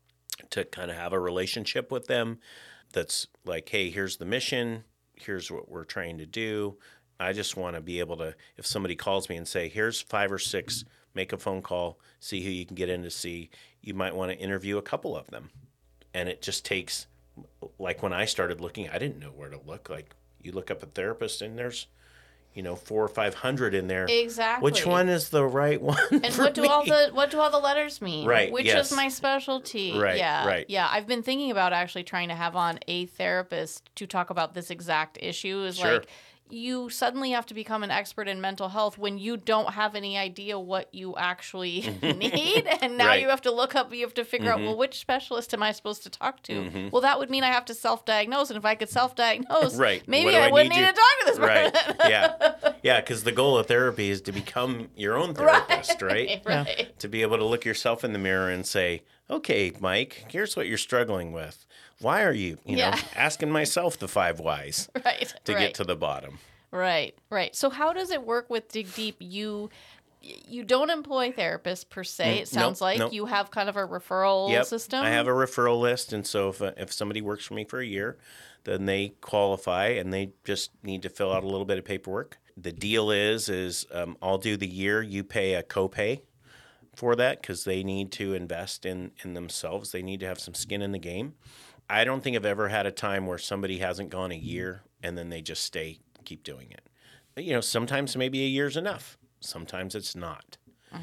to kind of have a relationship with them that's like, hey, here's the mission. Here's what we're trying to do. I just want to be able to, if somebody calls me and say, here's 5 or 6, make a phone call, see who you can get in to see. You might want to interview a couple of them. And it just takes, like when I started looking, I didn't know where to look. Like you look up a therapist and there's, 400 or 500 in there. Exactly. Which one is the right one? And for what do me? all the letters mean? Right, Which yes. is my specialty. Right, Yeah. right. Yeah. I've been thinking about actually trying to have on a therapist to talk about this exact issue. Is Sure. like you suddenly have to become an expert in mental health when you don't have any idea what you actually need. And now Right. you have to look up, you have to figure out, well, which specialist am I supposed to talk to? Well, that would mean I have to self-diagnose. And if I could self-diagnose, Right. maybe What do I I wouldn't need need you- to talk to this Right. person. Yeah. Yeah. Because the goal of therapy is to become your own therapist, right? Right. To be able to look yourself in the mirror and say, okay, Mike, here's what you're struggling with. Why are you, Yeah. asking myself the 5 whys Right. to right. get to the bottom. Right, right. So how does it work with Dig Deep? You don't employ therapists per se. It sounds like nope. you have kind of a referral system. I have a referral list, and so if somebody works for me for a year, then they qualify, and they just need to fill out a little bit of paperwork. The deal is I'll do the year. You pay a copay for that because they need to invest in themselves. They need to have some skin in the game. I don't think I've ever had a time where somebody hasn't gone a year and then they just keep doing it. But, sometimes maybe a year's enough. Sometimes it's not.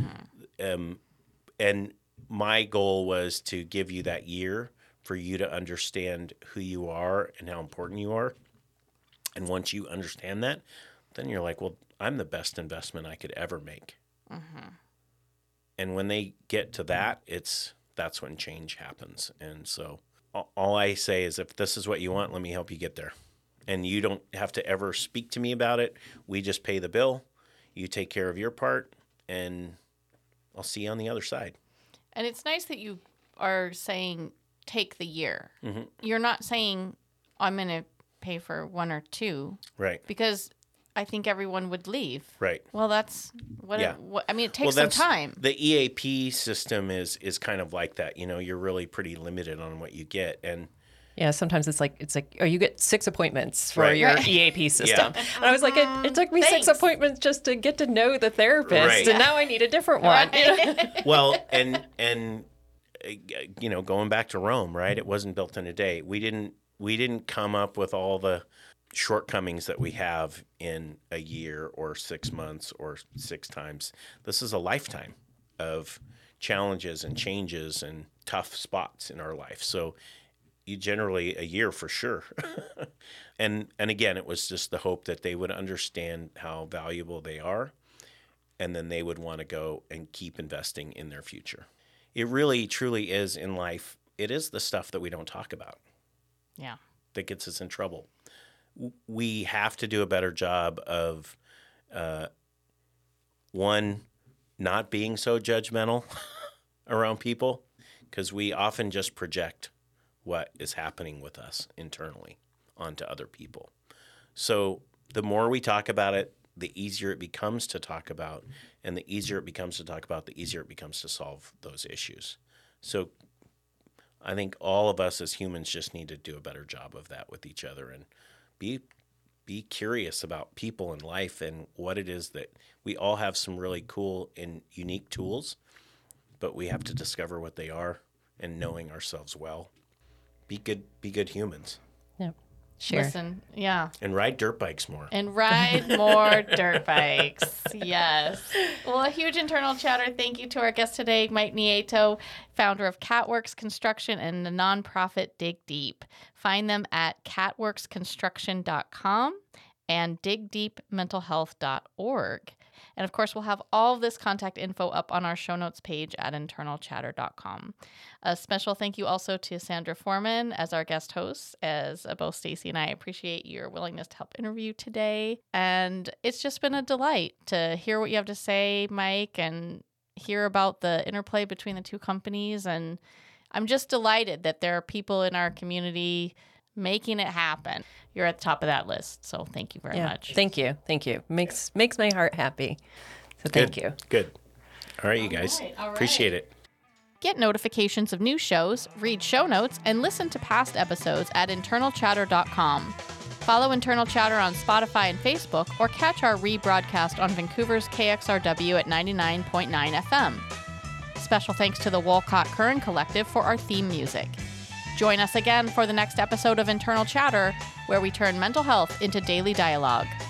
And my goal was to give you that year for you to understand who you are and how important you are. And once you understand that, then you're like, well, I'm the best investment I could ever make. And when they get to that, that's when change happens. And so all I say is, if this is what you want, let me help you get there. And you don't have to ever speak to me about it. We just pay the bill. You take care of your part, and I'll see you on the other side. And it's nice that you are saying take the year. Mm-hmm. You're not saying, I'm going to pay for 1 or 2. Right. Because I think everyone would leave. Right. Well, that's what, Yeah. I mean, it takes some time. The EAP system is kind of like that. You're really pretty limited on what you get. And Yeah, sometimes it's like, oh, you get 6 appointments for Right. your Right. EAP system. And I was like, it took me 6 Thanks. appointments just to get to know the therapist, Right. and now I need a different one. well, and going back to Rome, right? It wasn't built in a day. We didn't come up with all the shortcomings that we have in a year or 6 months or 6 times. This is a lifetime of challenges and changes and tough spots in our life. So you generally a year for sure. and again, it was just the hope that they would understand how valuable they are, and then they would want to go and keep investing in their future. It really, truly is in life. It is the stuff that we don't talk about Yeah. that gets us in trouble. We have to do a better job of, one, not being so judgmental around people, because we often just project what is happening with us internally onto other people. So the more we talk about it, the easier it becomes to talk about, and the easier it becomes to talk about, the easier it becomes to solve those issues. So I think all of us as humans just need to do a better job of that with each other, and be curious about people and life and what it is that we all have some really cool and unique tools, but we have to discover what they are, and knowing ourselves well. Be good humans. Yep. Sure. Listen, yeah. And ride dirt bikes more. And ride more dirt bikes. Yes. Well, a huge internal chatter. Thank you to our guest today, Mike Nieto, founder of CatWorks Construction and the nonprofit Dig Deep. Find them at catworksconstruction.com and digdeepmentalhealth.org. And of course, we'll have all of this contact info up on our show notes page at internalchatter.com. A special thank you also to Sandra Foreman as our guest host, as both Stacy and I appreciate your willingness to help interview today. And it's just been a delight to hear what you have to say, Mike, and hear about the interplay between the two companies. And I'm just delighted that there are people in our community making it happen. You're at the top of that list. So thank you very much. Thank you. Makes my heart happy. So thank you. Good. All right, you guys. All right. Appreciate it. Get notifications of new shows, read show notes, and listen to past episodes at internalchatter.com. Follow Internal Chatter on Spotify and Facebook, or catch our rebroadcast on Vancouver's KXRW at 99.9 FM. Special thanks to the Wolcott Curran Collective for our theme music. Join us again for the next episode of Internal Chatter, where we turn mental health into daily dialogue.